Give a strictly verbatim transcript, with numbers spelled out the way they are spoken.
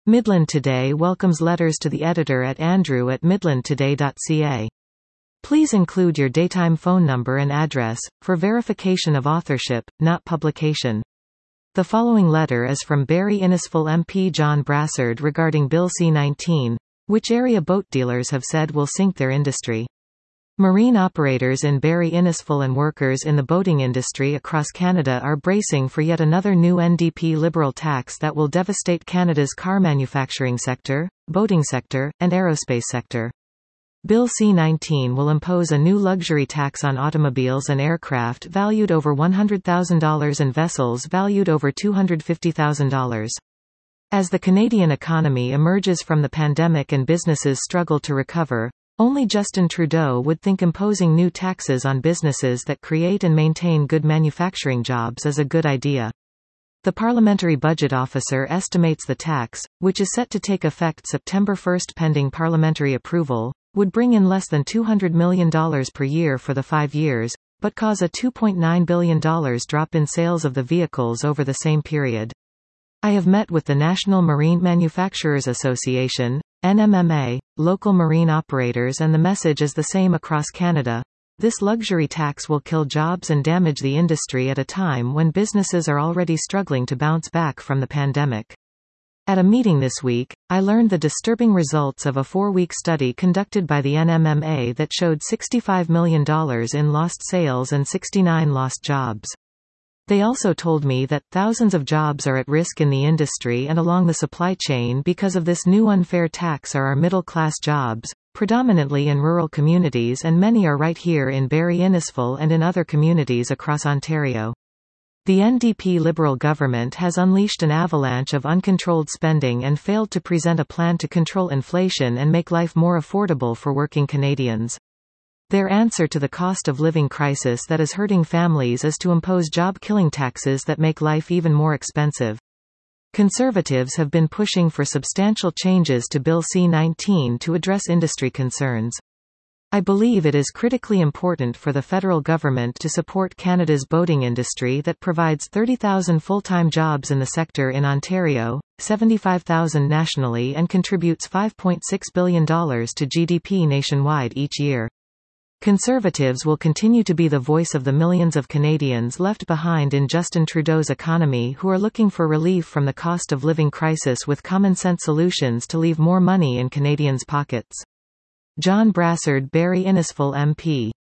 Midland Today welcomes letters to the editor at andrew at midland today dot c a. Please include your daytime phone number and address, for verification of authorship, not publication. The following letter is from Barry Innisfil M P John Brassard regarding Bill C nineteen, which area boat dealers have said will sink their industry. Marine operators in Barry Innisfil and workers in the boating industry across Canada are bracing for yet another new N D P Liberal tax that will devastate Canada's car manufacturing sector, boating sector, and aerospace sector. Bill C nineteen will impose a new luxury tax on automobiles and aircraft valued over one hundred thousand dollars and vessels valued over two hundred fifty thousand dollars. As the Canadian economy emerges from the pandemic and businesses struggle to recover, only Justin Trudeau would think imposing new taxes on businesses that create and maintain good manufacturing jobs is a good idea. The Parliamentary Budget Officer estimates the tax, which is set to take effect September first pending parliamentary approval, would bring in less than two hundred million dollars per year for the five years, but cause a two point nine billion dollars drop in sales of the vehicles over the same period. I have met with the National Marine Manufacturers Association, N M M A, local marine operators, and the message is the same across Canada. This luxury tax will kill jobs and damage the industry at a time when businesses are already struggling to bounce back from the pandemic. At a meeting this week, I learned the disturbing results of a four-week study conducted by the N M M A that showed sixty-five million dollars in lost sales and sixty-nine lost jobs. They also told me that thousands of jobs are at risk in the industry and along the supply chain because of this new unfair tax are our middle-class jobs, predominantly in rural communities, and many are right here in Barry Innisfil and in other communities across Ontario. The N D P Liberal government has unleashed an avalanche of uncontrolled spending and failed to present a plan to control inflation and make life more affordable for working Canadians. Their answer to the cost of living crisis that is hurting families is to impose job-killing taxes that make life even more expensive. Conservatives have been pushing for substantial changes to Bill C nineteen to address industry concerns. I believe it is critically important for the federal government to support Canada's boating industry that provides thirty thousand full-time jobs in the sector in Ontario, seventy-five thousand nationally, and contributes five point six billion dollars to G D P nationwide each year. Conservatives will continue to be the voice of the millions of Canadians left behind in Justin Trudeau's economy who are looking for relief from the cost of living crisis with common-sense solutions to leave more money in Canadians' pockets. John Brassard, Barry Innisfil M P.